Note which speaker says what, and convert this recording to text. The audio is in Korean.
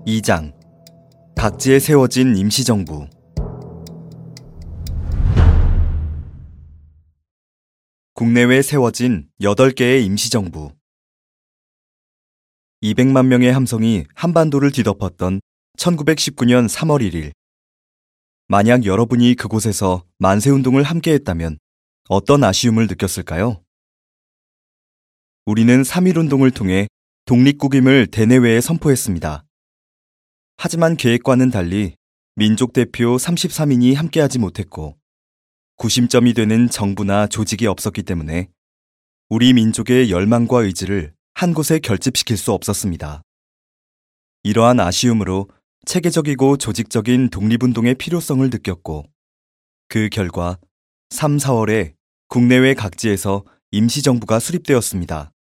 Speaker 1: 2장 각지에 세워진 임시정부. 국내외에 세워진 8개의 임시정부. 200만 명의 함성이 한반도를 뒤덮었던 1919년 3월 1일. 만약 여러분이 그곳에서 만세운동을 함께했다면 어떤 아쉬움을 느꼈을까요? 우리는 3.1운동을 통해 독립국임을 대내외에 선포했습니다. 하지만 계획과는 달리 민족 대표 33인이 함께하지 못했고 구심점이 되는 정부나 조직이 없었기 때문에 우리 민족의 열망과 의지를 한 곳에 결집시킬 수 없었습니다. 이러한 아쉬움으로 체계적이고 조직적인 독립운동의 필요성을 느꼈고 그 결과 3, 4월에 국내외 각지에서 임시정부가 수립되었습니다.